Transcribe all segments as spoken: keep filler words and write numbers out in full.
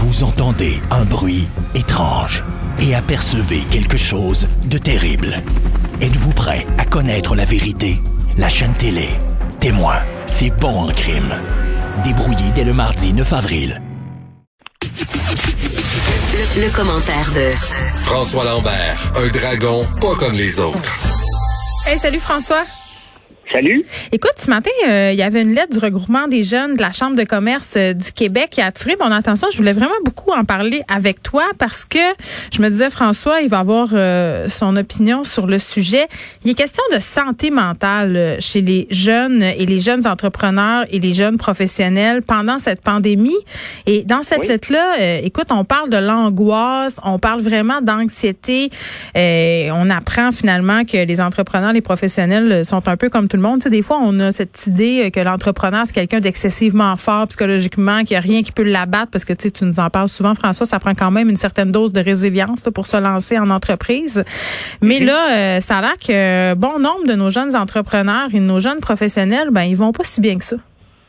Vous entendez un bruit étrange et apercevez quelque chose de terrible. Êtes-vous prêt à connaître la vérité? La chaîne télé Témoin, c'est bon en crime. Débrouillé dès le mardi neuf avril. Le, le commentaire de François Lambert, un dragon pas comme les autres. Hey, salut François. Salut. Écoute, ce matin, euh, il y avait une lettre du regroupement des jeunes de la Chambre de commerce euh, du Québec qui a attiré mon attention. Je voulais vraiment beaucoup en parler avec toi parce que je me disais, François, il va avoir euh, son opinion sur le sujet. Il est question de santé mentale euh, chez les jeunes et les jeunes entrepreneurs et les jeunes professionnels pendant cette pandémie. Et dans cette oui. lettre-là, euh, écoute, on parle de l'angoisse, on parle vraiment d'anxiété. Euh, on apprend finalement que les entrepreneurs, les professionnels sont un peu comme tout le monde. Tu sais, des fois, on a cette idée que l'entrepreneur, c'est quelqu'un d'excessivement fort psychologiquement, qu'il n'y a rien qui peut l'abattre parce que tu sais, tu nous en parles souvent, François, ça prend quand même une certaine dose de résilience là, pour se lancer en entreprise. Mais mm-hmm. là, euh, ça a l'air que bon nombre de nos jeunes entrepreneurs et de nos jeunes professionnels, ben ils vont pas si bien que ça.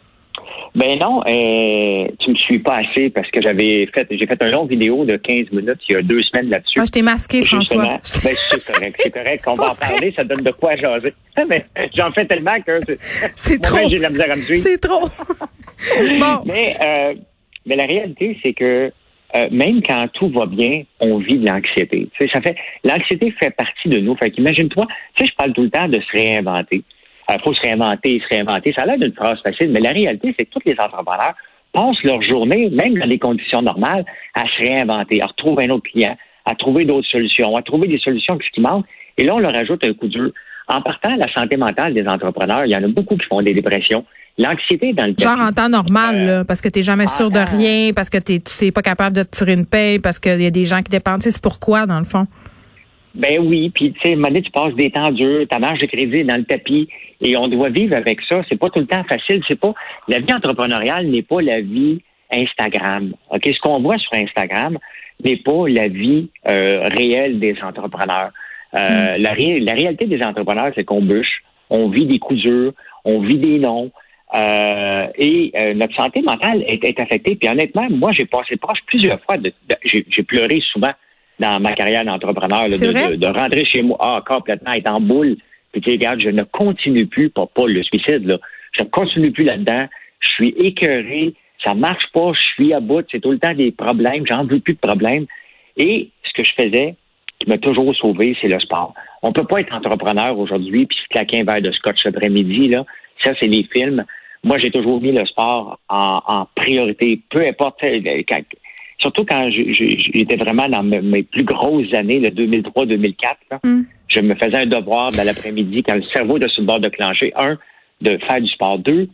Ben non, euh, tu me suis pas assez parce que j'avais fait, j'ai fait une longue vidéo de quinze minutes il y a deux semaines là-dessus. Ah, je t'ai masqué, François. Ben, c'est correct, c'est correct. On va en parler, ça donne de quoi jaser. Mais j'en fais tellement que c'est, c'est trop. J'ai de la misère à me suivre. C'est trop. Bon. Mais, euh, mais la réalité, c'est que euh, même quand tout va bien, on vit de l'anxiété. Tu sais, ça fait, l'anxiété fait partie de nous. Fait qu'imagine-toi, tu sais, je parle tout le temps de se réinventer. Il faut se réinventer, se réinventer. Ça a l'air d'une phrase facile, mais la réalité, c'est que tous les entrepreneurs passent leur journée, même dans des conditions normales, à se réinventer, à retrouver un autre client, à trouver d'autres solutions, à trouver des solutions qui manquent. Et là, on leur ajoute un coup dur. En partant, la santé mentale des entrepreneurs, il y en a beaucoup qui font des dépressions. L'anxiété dans le tapis. Genre en temps normal, euh, là, parce que t'es jamais sûr de rien, parce que t'es, tu sais pas capable de te tirer une paye, parce qu'il y a des gens qui dépendent. Tu sais, c'est pourquoi, dans le fond? Ben oui, puis tu sais, à un moment donné, tu passes des temps durs, ta marge de crédit est dans le tapis, et on doit vivre avec ça. C'est pas tout le temps facile. C'est pas la vie entrepreneuriale n'est pas la vie Instagram. Ok, ce qu'on voit sur Instagram n'est pas la vie euh, réelle des entrepreneurs. Euh, mm. la, ré- la réalité des entrepreneurs, c'est qu'on bûche, on vit des coups durs, on vit des noms, euh, et euh, notre santé mentale est, est affectée. Puis honnêtement, moi, j'ai passé proche plusieurs fois. De, de, j'ai, j'ai pleuré souvent dans ma carrière d'entrepreneur, là, de, de, de rentrer chez moi, ah, complètement, être en boule, puis tu regardes, je ne continue plus, pas, pas le suicide, là, je ne continue plus là-dedans, je suis écœuré, ça marche pas, je suis à bout, c'est tout le temps des problèmes, j'en veux plus de problèmes. Et ce que je faisais, qui m'a toujours sauvé, c'est le sport. On peut pas être entrepreneur aujourd'hui, puis se claquer un verre de scotch l'après-midi, là, ça, c'est les films. Moi, j'ai toujours mis le sport en, en priorité, peu importe, quand, surtout quand je, je, j'étais vraiment dans mes, mes plus grosses années, le deux mille trois deux mille quatre, là, mm. je me faisais un devoir dans l'après-midi, quand le cerveau était sur le bord de clencher, un, de faire du sport, deux,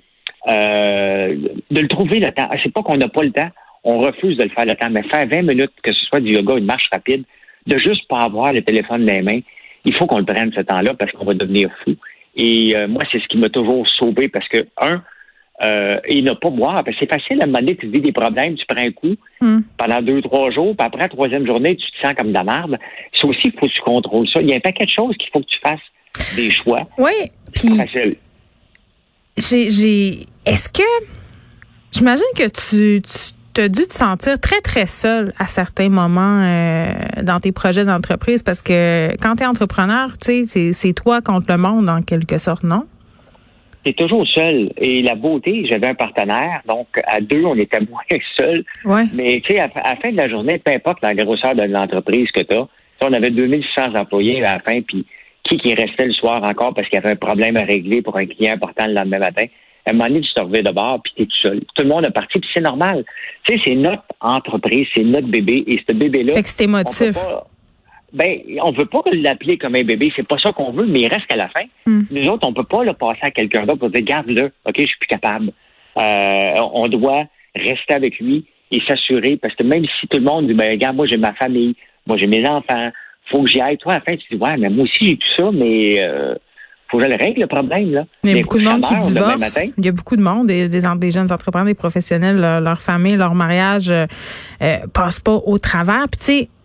euh, de le trouver le temps. C'est pas qu'on n'a pas le temps, on refuse de le faire le temps, mais faire vingt minutes, que ce soit du yoga, une marche rapide, de juste pas avoir le téléphone dans les mains, il faut qu'on le prenne ce temps-là parce qu'on va devenir fou. Et euh, moi, c'est ce qui m'a toujours sauvé parce que, un, Euh, et ne pas boire. Parce que c'est facile à un moment donné, tu te vis des problèmes, tu prends un coup mm. pendant deux, trois jours, puis après la troisième journée, tu te sens comme de la merde. Ça aussi, il faut que tu contrôles ça. Il y a un paquet de choses qu'il faut que tu fasses des choix. Oui, puis c'est facile. J'ai, j'ai... Est-ce que... J'imagine que tu... tu as dû te sentir très, très seul à certains moments euh, dans tes projets d'entreprise parce que quand tu es entrepreneur, tu sais, c'est, c'est toi contre le monde en quelque sorte, non? T'es toujours seul. Et la beauté, j'avais un partenaire, donc à deux, on était moins seuls. Ouais. Mais tu sais, à, à la fin de la journée, peu importe la grosseur de l'entreprise que tu as, on avait deux mille six cents employés à la fin, puis qui qui restait le soir encore parce qu'il y avait un problème à régler pour un client important le lendemain matin. À un moment donné, tu te reviens de bord, puis t'es tout seul. Tout le monde est parti, puis c'est normal. Tu sais, c'est notre entreprise, c'est notre bébé, et ce bébé-là... Fait que c'est émotif. Ben, on veut pas l'appeler comme un bébé, c'est pas ça qu'on veut, mais il reste qu'à la fin. Mm. Nous autres, on peut pas le passer à quelqu'un d'autre pour dire, garde-le, OK, je suis plus capable. Euh, on doit rester avec lui et s'assurer, parce que même si tout le monde dit, ben, regarde, moi, j'ai ma famille, moi, j'ai mes enfants, faut que j'y aille. Toi, à la fin, tu dis, ouais, mais moi aussi, j'ai tout ça, mais euh, faut que je le règle, le problème, là. Il y a beaucoup de monde qui divorce. Il y a beaucoup de monde, des, des, des jeunes entrepreneurs, des professionnels, leur, leur famille, leur mariage euh, euh, passe pas au travers. Puis, tu sais,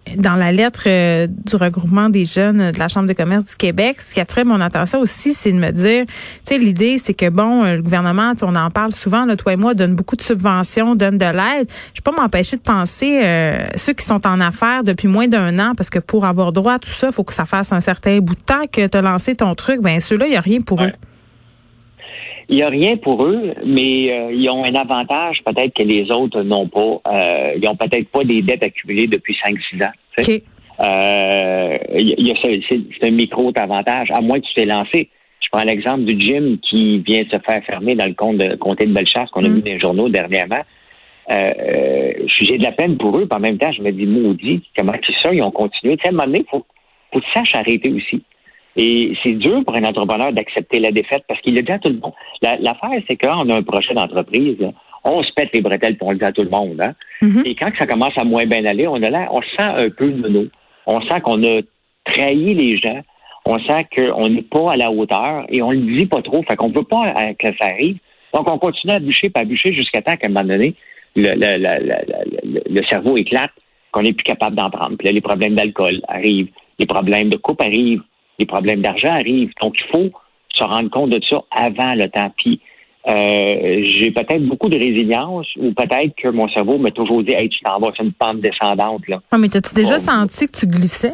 dans la lettre euh, du regroupement des jeunes de la Chambre de commerce du Québec, ce qui attire mon attention aussi, c'est de me dire, tu sais, l'idée, c'est que, bon, le gouvernement, on en parle souvent, là, toi et moi, donne beaucoup de subventions, donne de l'aide. Je peux pas m'empêcher de penser, euh, ceux qui sont en affaires depuis moins d'un an, parce que pour avoir droit à tout ça, il faut que ça fasse un certain bout de temps que tu as lancé ton truc, ben ceux-là, il n'y a rien pour ouais. eux. Il n'y a rien pour eux, mais euh, ils ont un avantage peut-être que les autres n'ont pas. Euh, ils n'ont peut-être pas des dettes accumulées depuis cinq six ans. OK. Euh, il y a, c'est, c'est un micro-avantage, à moins que tu t'es lancé. Je prends l'exemple du gym qui vient de se faire fermer dans le compte de, comté de Bellechasse qu'on a mm. vu dans les journaux dernièrement. Euh, euh, j'ai de la peine pour eux, puis en même temps, je me dis, maudit, comment c'est ça, ils ont continué. Tu sais, à un moment donné, il faut, faut que tu saches arrêter aussi. Et c'est dur pour un entrepreneur d'accepter la défaite parce qu'il le dit à tout le monde. La, l'affaire, c'est quand on a un projet d'entreprise, là, on se pète les bretelles et on le dit à tout le monde. Hein? Mm-hmm. Et quand ça commence à moins bien aller, on a l'air, on se sent un peu nono. On sent qu'on a trahi les gens. On sent qu'on n'est pas à la hauteur et on le dit pas trop. Fait qu'on veut pas que ça arrive. Donc, on continue à bûcher, pas bûcher jusqu'à temps qu'à un moment donné, le, le, le, le, le cerveau éclate, qu'on n'est plus capable d'en prendre. Puis là, les problèmes d'alcool arrivent, les problèmes de couple arrivent, les problèmes d'argent arrivent. Donc, il faut se rendre compte de ça avant le temps. Puis, euh, j'ai peut-être beaucoup de résilience ou peut-être que mon cerveau m'a toujours dit « Hey, tu t'en vas sur une pente descendante. » là. Ah, mais t'as-tu déjà bon, senti que tu glissais?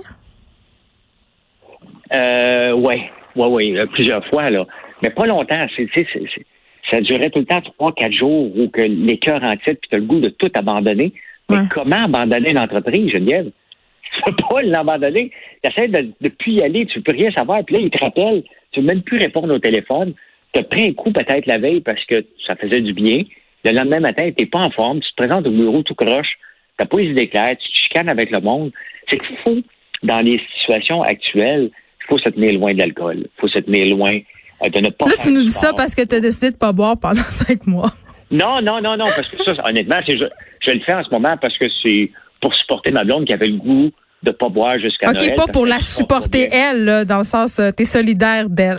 Euh, oui, oui, oui, plusieurs fois, là. Mais pas longtemps. C'est, c'est, c'est, c'est, ça durait tout le temps trois, quatre jours où que les cœurs en titre puis tu as le goût de tout abandonner. Mais ouais. Comment abandonner une entreprise, Geneviève? Tu peux pas l'abandonner. Tu essaies de ne plus y aller, tu ne peux rien savoir. Puis là, il te rappelle, tu ne veux même plus répondre au téléphone. Tu as pris un coup peut-être la veille parce que ça faisait du bien. Le lendemain matin, tu n'es pas en forme. Tu te présentes au bureau tout croche. Tu n'as pas les idées claires. Tu te chicanes avec le monde. C'est qu'il faut, dans les situations actuelles, il faut se tenir loin de l'alcool. Il faut se tenir loin euh, de ne pas Là, faire tu nous dis sport. ça parce que tu as décidé de ne pas boire pendant cinq mois. Non, non, non, non. Parce que ça, honnêtement, c'est, je, je le fais en ce moment parce que c'est pour supporter ma blonde qui avait le goût de pas boire jusqu'à okay, Noël. OK, pas pour la supporter, elle, là, dans le sens, euh, t'es solidaire d'elle.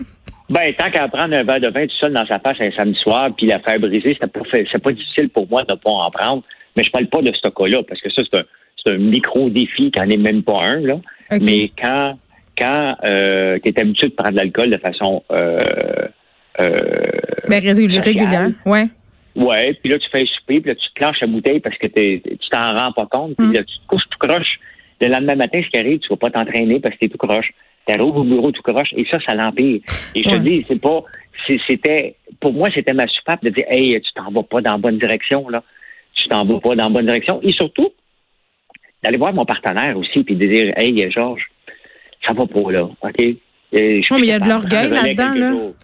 Ben, tant qu'à prendre un verre de vin tout seul dans sa face un samedi soir puis la faire briser, c'était pas, fait, c'est pas difficile pour moi de ne pas en prendre. Mais je parle pas de ce cas-là, parce que ça, c'est un, c'est un micro-défi qui n'en est même pas un, là. Okay. Mais quand, quand euh, tu es habitué de prendre de l'alcool de façon euh, euh, ben, régulière, régulière, ouais. Ouais, puis là, tu fais un souper, puis là, tu te clenches la bouteille parce que t'es, tu t'en rends pas compte, puis mm. là, tu te couches tout croche. Le lendemain matin, ce qui arrive, tu vas pas t'entraîner parce que t'es tout croche. T'arrives au bureau tout croche, et ça, ça l'empire. Et je ouais. te dis, c'est pas, c'est, c'était, pour moi, c'était ma soupape de dire, hey, tu t'en vas pas dans la bonne direction, là. Tu t'en vas pas dans la bonne direction. Et surtout, d'aller voir mon partenaire aussi, puis de dire, hey, Georges, ça va pas, là, OK? Euh, non, mais il y a de l'orgueil là-dedans, là. Jours.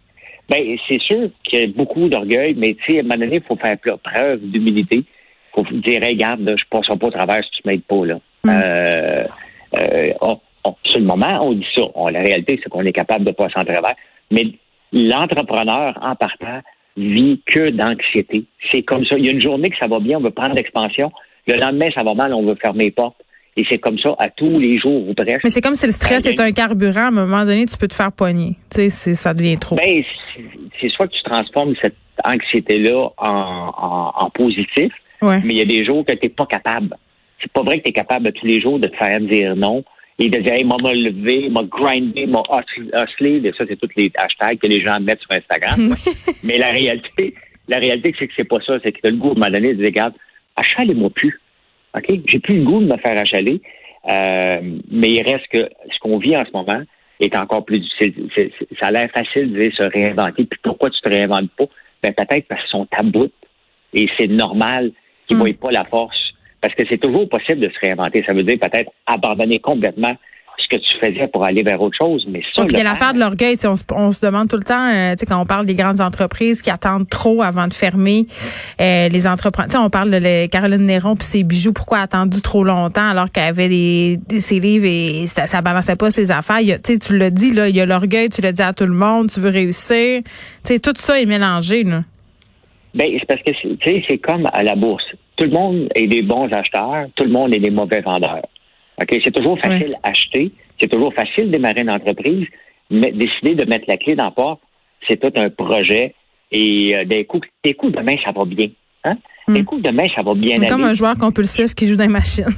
Ben, c'est sûr qu'il y a beaucoup d'orgueil, mais tu sais, à un moment donné, il faut faire preuve d'humilité. Il faut dire, hey, regarde, là, je ne passerai pas au travers si tu ne m'aides pas, là. Mm. Euh, euh, on, on, sur le moment, on dit ça. On, la réalité, c'est qu'on est capable de passer en travers. Mais l'entrepreneur, en partant, vit que d'anxiété. C'est comme ça. Il y a une journée que ça va bien, on veut prendre l'expansion. Le lendemain, ça va mal, on veut fermer les portes. Et c'est comme ça à tous les jours ou presque. Mais c'est comme si le stress est un carburant. À un moment donné, tu peux te faire pogner. Tu sais, c'est, ça devient trop. Ben, c'est, c'est soit que tu transformes cette anxiété-là en, en, en positif, ouais. mais il y a des jours que tu n'es pas capable. C'est pas vrai que tu es capable tous les jours de te faire dire non et de dire, hey, moi, m'a levé, m'a grindé, m'a hustlé. Et ça, c'est tous les hashtags que les gens mettent sur Instagram. Mais la réalité, la réalité, c'est que c'est pas ça. C'est que tu as le goût, à un moment donné, de dire, regarde, achalez-moi plus. OK? J'ai plus le goût de me faire achaler, euh, mais il reste que ce qu'on vit en ce moment est encore plus difficile. C'est, c'est, ça a l'air facile de dire se réinventer. Puis pourquoi tu te réinventes pas? Ben peut-être parce qu'ils sont à bout et c'est normal qu'ils ne voient pas la force. Parce que c'est toujours possible de se réinventer. Ça veut dire peut-être abandonner complètement ce que tu faisais pour aller vers autre chose. Mais ça, il y a l'affaire de l'orgueil. On se, on se demande tout le temps, euh, quand on parle des grandes entreprises qui attendent trop avant de fermer, euh, les entrepreneurs. On parle de les, Caroline Néron puis ses bijoux. Pourquoi elle a attendu trop longtemps alors qu'elle avait des, des ses livres et ça, ça balançait pas ses affaires. Il y a, tu l'as dit, là, il y a l'orgueil, tu l'as dit à tout le monde, tu veux réussir. T'sais, tout ça est mélangé. Là. Ben, c'est parce que c'est, c'est comme à la bourse. Tout le monde est des bons acheteurs, tout le monde est des mauvais vendeurs. OK, c'est toujours facile à ouais. acheter, c'est toujours facile de démarrer une entreprise, mais décider de mettre la clé dans la porte, c'est tout un projet. Et euh, d'un coup, des coups demain, ça va bien. Hein? Mm. Des coups demain, ça va bien aller. Comme un joueur compulsif qui joue dans les machines.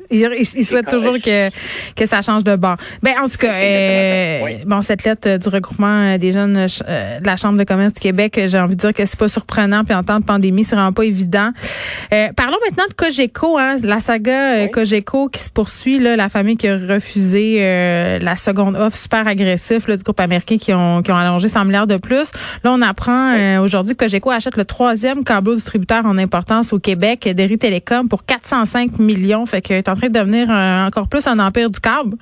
Il, il, il souhaite toujours que, que ça change de bord. Ben, en tout cas, euh, oui. bon, cette lettre du regroupement des jeunes euh, de la Chambre de commerce du Québec, j'ai envie de dire que c'est pas surprenant, puis en temps de pandémie, c'est vraiment pas évident. Euh, parlons maintenant de Cogeco, hein, la saga euh, oui. Cogeco qui se poursuit, là, la famille qui a refusé euh, la seconde offre super agressive là, du groupe américain qui ont, qui ont allongé cent milliards de plus. Là, on apprend oui. euh, aujourd'hui que Cogeco achète le troisième câbleau distributeur en importance au Québec, Derry Télécom, pour quatre cent cinq millions. Fait que est en train de devenir un, encore plus un empire du câble.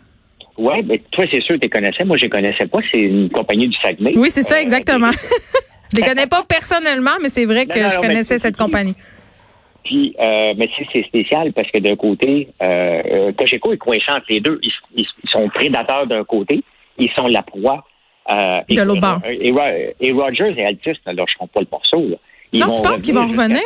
Oui, mais toi, c'est sûr que tu les connaissais. Moi, je les connaissais pas. C'est une compagnie du Saguenay. Oui, c'est ça, exactement. Euh, je les connais pas personnellement, mais c'est vrai que non, non, je non, connaissais cette compagnie. Puis, euh, mais c'est, c'est spécial parce que d'un côté, euh, Cogeco est coincé entre les deux. Ils, ils, ils sont prédateurs d'un côté, ils sont la proie. Euh, de l'autre bord. Et, et Rogers et Altus ne lâcheront pas le morceau. Là. Ils non, tu penses qu'ils vont revenir?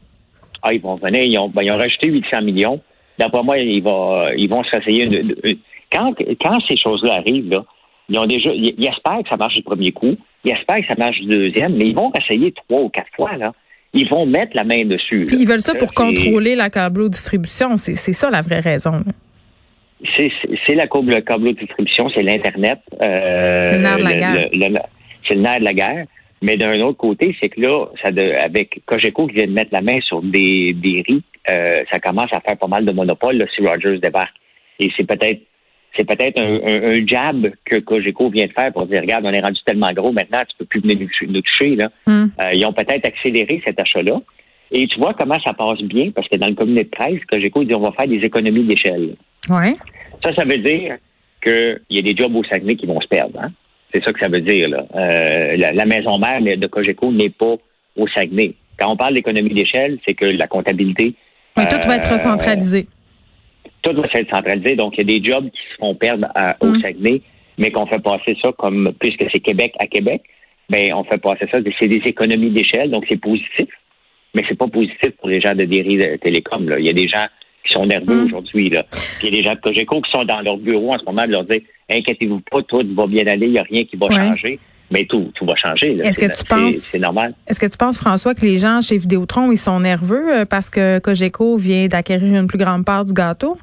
Ah, ils vont revenir. Ils ont, ben, ils ont rajouté huit cents millions. D'après moi, ils vont, ils vont se réessayer. Une, une, quand, quand ces choses-là arrivent, là, ils ont déjà, ils, ils espèrent que ça marche du premier coup. Ils espèrent que ça marche du deuxième, mais ils vont essayer trois ou quatre fois, là. Ils vont mettre la main dessus. Puis ils veulent ça pour c'est... contrôler la câbleau-distribution. C'est, c'est ça la vraie raison. Là. C'est, c'est la câbleau-distribution, c'est l'Internet. Euh, c'est le nerf de la guerre. Le, le, le, c'est le nerf de la guerre. Mais d'un autre côté, c'est que là, ça de, avec Cogeco qui vient de mettre la main sur des, des riz, euh, ça commence à faire pas mal de monopole là, si Rogers débarque. Et c'est peut-être c'est peut-être un, un, un jab que Cogeco vient de faire pour dire, regarde, on est rendu tellement gros maintenant, tu peux plus venir nous, nous toucher. Là. Mm. Euh, ils ont peut-être accéléré cet achat-là. Et tu vois comment ça passe bien, parce que dans le communiqué de presse, Cogeco dit on va faire des économies d'échelle. Ouais. Ça, ça veut dire qu'il y a des jobs au Saguenay qui vont se perdre. Hein? C'est ça que ça veut dire. Là. Euh, la, la maison mère de Cogeco n'est pas au Saguenay. Quand on parle d'économie d'échelle, c'est que la comptabilité... Oui, tout euh, va être recentralisé. Tout va être centralisé. Donc, il y a des jobs qui se font perdre à, au mmh. Saguenay, mais qu'on fait passer ça comme, puisque c'est Québec à Québec, bien, on fait passer ça, c'est des économies d'échelle, donc c'est positif, mais c'est pas positif pour les gens de Derry Télécom. Là. Il y a des gens qui sont nerveux mmh. aujourd'hui. Là. Puis il y a des gens de Cogeco qui sont dans leur bureau en ce moment, de leur dire « Inquiétez-vous pas, tout va bien aller, il n'y a rien qui va ouais. changer ». Mais tout, tout va changer. Là. Est-ce c'est, que tu penses, c'est, c'est normal. Est-ce que tu penses, François, que les gens chez Vidéotron, ils sont nerveux parce que Cogeco vient d'acquérir une plus grande part du gâteau?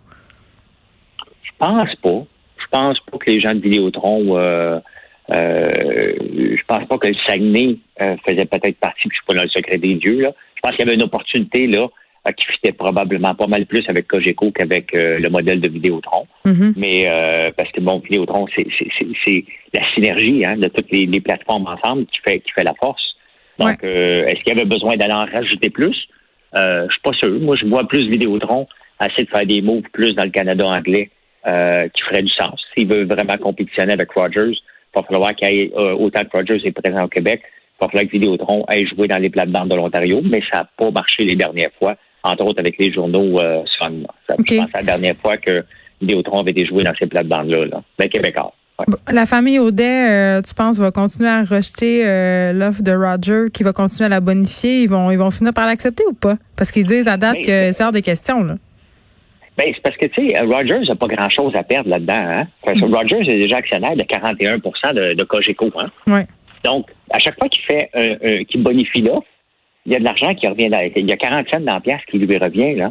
Je pense pas. Je pense pas que les gens de Vidéotron, euh, euh, je pense pas que le Saguenay euh, faisait peut-être partie, puis je suis pas dans le secret des dieux, là. Je pense qu'il y avait une opportunité, là, qui fitait probablement pas mal plus avec Cogeco qu'avec euh, le modèle de Vidéotron. Mm-hmm. Mais euh, parce que bon, Vidéotron, c'est, c'est, c'est, c'est la synergie hein, de toutes les, les plateformes ensemble qui fait qui fait la force. Donc, ouais. euh, est-ce qu'il y avait besoin d'aller en rajouter plus? Euh, je suis pas sûr. Moi, je vois plus Vidéotron essayer de faire des moves plus dans le Canada anglais euh, qui ferait du sens. S'il veut vraiment compétitionner avec Rogers, il va falloir qu'il y ait euh, autant que Rogers est présent au Québec. Il va falloir que Vidéotron aille jouer dans les plates-bandes de l'Ontario, mais ça n'a pas marché les dernières fois. Entre autres avec les journaux euh, Sun. Ça, okay. Je pense que c'est la dernière fois que Vidéotron avait été joué dans ces plates-bandes-là, là, ben, québécois. Ouais. La famille Audet, euh, tu penses, va continuer à rejeter euh, l'offre de Roger, qui va continuer à la bonifier? Ils vont ils vont finir par l'accepter ou pas? Parce qu'ils disent à date ben, que c'est hors de question, là. Ben, c'est parce que, tu sais, Rogers n'a pas grand-chose à perdre là-dedans, hein. Parce que mm. Rogers est déjà actionnaire de quarante et un pour cent de, de Cogeco, hein. Ouais. Donc, à chaque fois qu'il fait euh, euh, qu'il bonifie l'offre, il y a de l'argent qui revient. Dans, il y a quarante cents dans la pièce qui lui revient, là,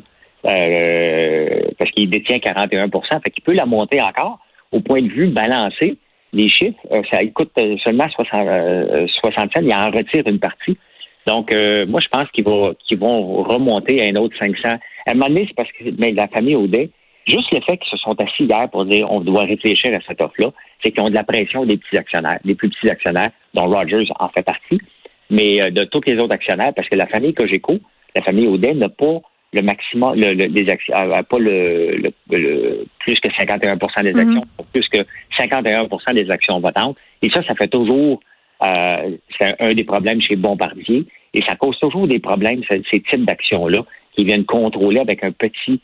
euh, parce qu'il détient quarante et un pour cent. Fait qu'il peut la monter encore. Au point de vue balancé, les chiffres, euh, ça coûte seulement soixante, euh, soixante cents. Il en retire une partie. Donc, euh, moi, je pense qu'ils vont, qu'ils vont remonter à un autre cinq cents. À un moment donné, c'est parce que mais la famille Audet, juste le fait qu'ils se sont assis hier pour dire on doit réfléchir à cette offre-là, c'est qu'ils ont de la pression des petits actionnaires, des plus petits actionnaires, dont Rogers en fait partie. Mais euh, de tous les autres actionnaires, parce que la famille Cogeco, la famille Audet n'a pas le maximum, le, le, des actions, euh, pas le, le, le plus que cinquante et un pour cent des mm-hmm. actions, plus que cinquante et un pour cent des actions votantes. Et ça, ça fait toujours, euh, c'est un, un des problèmes chez Bombardier, et ça cause toujours des problèmes, ces, ces types d'actions-là, qui viennent contrôler avec un petit,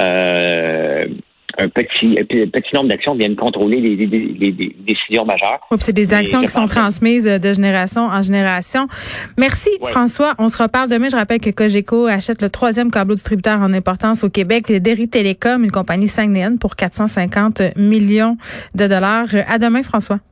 euh, un petit, un petit nombre d'actions viennent contrôler les, les, les, les décisions majeures. Oui, puis c'est des actions qui sont transmises de génération en génération. Merci, ouais. François. On se reparle demain. Je rappelle que Cogeco achète le troisième câbleau distributeur en importance au Québec, Derry Télécom, une compagnie saguenayenne, pour quatre cent cinquante millions de dollars. À demain, François.